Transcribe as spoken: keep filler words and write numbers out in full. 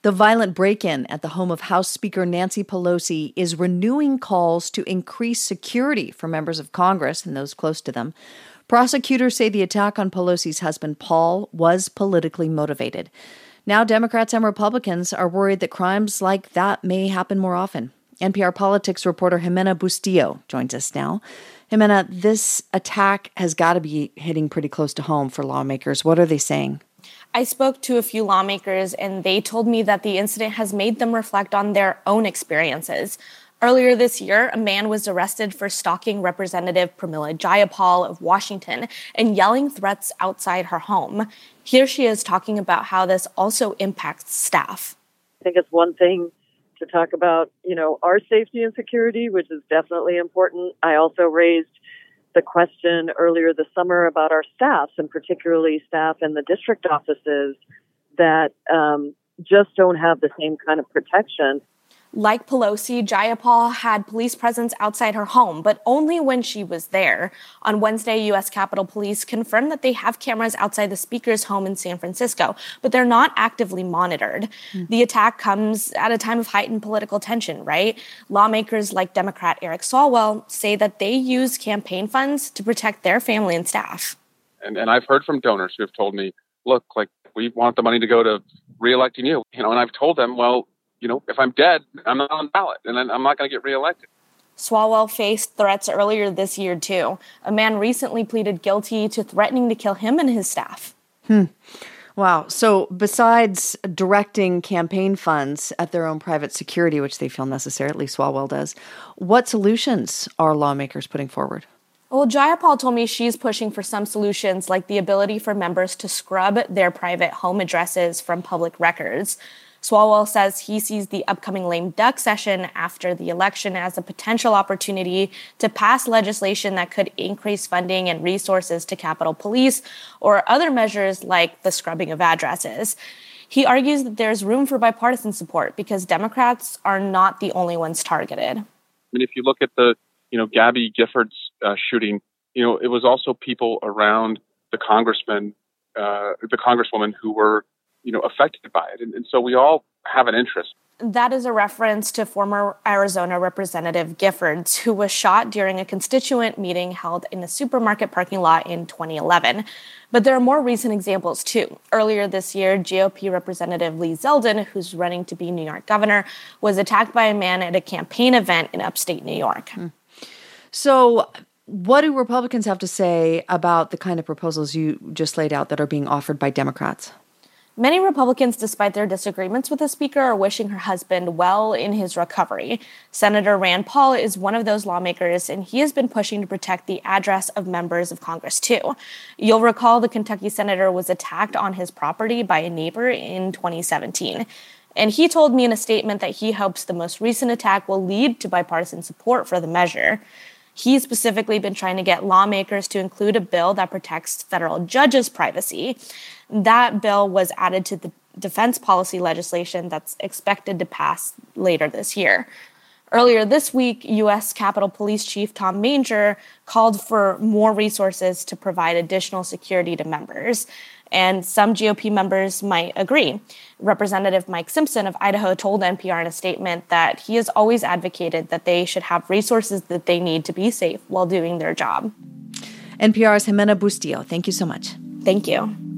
The violent break-in at the home of House Speaker Nancy Pelosi is renewing calls to increase security for members of Congress and those close to them. Prosecutors say the attack on Pelosi's husband, Paul, was politically motivated. Now Democrats and Republicans are worried that crimes like that may happen more often. N P R politics reporter Jimena Bustillo joins us now. Jimena, this attack has got to be hitting pretty close to home for lawmakers. What are they saying? I spoke to a few lawmakers, and they told me that the incident has made them reflect on their own experiences. Earlier this year, a man was arrested for stalking Representative Pramila Jayapal of Washington and yelling threats outside her home. Here she is talking about how this also impacts staff. I think it's one thing to talk about, you know, our safety and security, which is definitely important. I also raised the question earlier this summer about our staffs, and particularly staff in the district offices that um, just don't have the same kind of protection. Like Pelosi, Jayapal had police presence outside her home, but only when she was there. On Wednesday, U S Capitol Police confirmed that they have cameras outside the speaker's home in San Francisco, but they're not actively monitored. Mm. The attack comes at a time of heightened political tension, right? Lawmakers like Democrat Eric Swalwell say that they use campaign funds to protect their family and staff. And, and I've heard from donors who have told me, look, like, we want the money to go to reelecting you. You know, and I've told them, well, you know, if I'm dead, I'm not on the ballot, and then I'm not going to get reelected. Swalwell faced threats earlier this year, too. A man recently pleaded guilty to threatening to kill him and his staff. Hmm. Wow. So besides directing campaign funds at their own private security, which they feel necessary, at least Swalwell does, what solutions are lawmakers putting forward? Well, Jayapal told me she's pushing for some solutions like the ability for members to scrub their private home addresses from public records. Swalwell says he sees the upcoming lame duck session after the election as a potential opportunity to pass legislation that could increase funding and resources to Capitol Police or other measures like the scrubbing of addresses. He argues that there's room for bipartisan support because Democrats are not the only ones targeted. I mean, if you look at the, you know, Gabby Giffords uh, shooting, you know, it was also people around the congressman, uh, the congresswoman who were, you know, affected by it. And, and so we all have an interest. That is a reference to former Arizona Representative Giffords, who was shot during a constituent meeting held in a supermarket parking lot in twenty eleven. But there are more recent examples, too. Earlier this year, G O P Representative Lee Zeldin, who's running to be New York governor, was attacked by a man at a campaign event in upstate New York. Hmm. So what do Republicans have to say about the kind of proposals you just laid out that are being offered by Democrats? Many Republicans, despite their disagreements with the speaker, are wishing her husband well in his recovery. Senator Rand Paul is one of those lawmakers, and he has been pushing to protect the address of members of Congress, too. You'll recall the Kentucky senator was attacked on his property by a neighbor in twenty seventeen. And he told me in a statement that he hopes the most recent attack will lead to bipartisan support for the measure. He's specifically been trying to get lawmakers to include a bill that protects federal judges' privacy. That bill was added to the defense policy legislation that's expected to pass later this year. Earlier this week, U S Capitol Police Chief Tom Manger called for more resources to provide additional security to members. And some G O P members might agree. Representative Mike Simpson of Idaho told N P R in a statement that he has always advocated that they should have resources that they need to be safe while doing their job. N P R's Jimena Bustillo, thank you so much. Thank you.